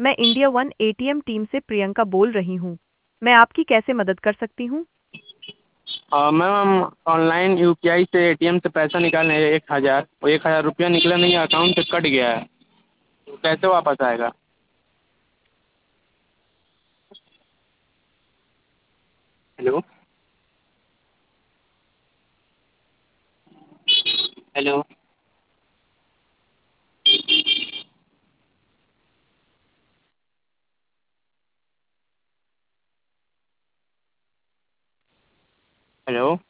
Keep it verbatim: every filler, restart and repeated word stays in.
मैं India one ATM team से प्रियंका बोल रही हूँ। मैं आपकी कैसे मदद कर सकती हूँ? हाँ मैम, हम ऑनलाइन यू पी आई से ए टी एम से पैसा निकाले एक हज़ार, वो एक हज़ार रुपया निकला नहीं है, अकाउंट से कट गया है, तो कैसे वापस आएगा? Hello hello hello